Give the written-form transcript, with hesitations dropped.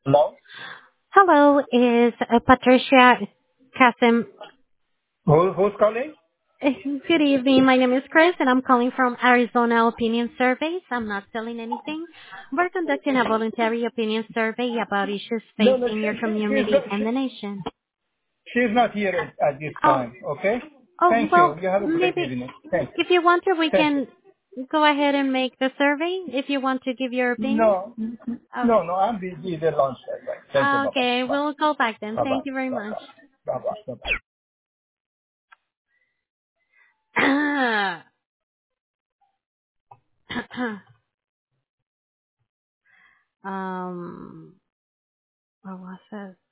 Hello? Hello, is Patricia Kasim. Who's calling? Good evening. My name is Chris, and I'm calling from Arizona Opinion Surveys. I'm not selling anything. We're conducting a voluntary opinion survey about issues No, no, facing your she's community not, and the nation. she's not here at this Oh, time. Okay? oh, Thank you. well, You have a great maybe evening. Thank you. if you want to, we Thank you. can go ahead and make the survey if you want to give your opinion. No, Okay. no, I'm busy. The lunch right. Thank you. Bye-bye. Okay, Bye. we'll go back then. Bye-bye. Thank you very much. Bye-bye. Bye-bye. Bye-bye. um, what was it?